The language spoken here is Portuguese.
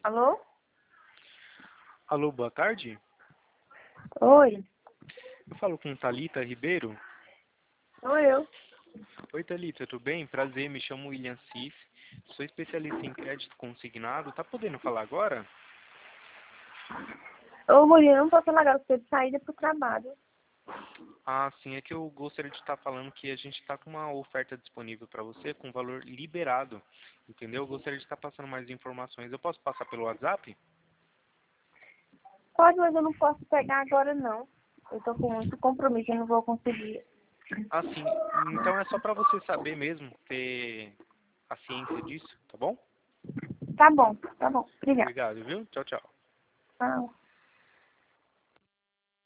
Alô? Alô, boa tarde. Oi, Eu falo com Thalita Ribeiro. sou eu. Oi, Thalita, tudo bem? Prazer, me chamo William Cif. Sou especialista em crédito consignado. Tá podendo falar agora? Ô, mulher, não posso largar você de saída pro trabalho. Ah, sim, é que eu gostaria de estar falando que a gente está com uma oferta disponível para você com valor liberado, entendeu? Eu gostaria de estar passando mais informações. Eu posso passar pelo WhatsApp? Pode, mas eu não posso pegar agora, não. Eu tô com muito compromisso, eu não vou conseguir. Ah, sim. Então é só para você saber mesmo, ter a ciência disso, tá bom? Tá bom. Obrigada. Obrigado, viu? Tchau, tchau. Tchau.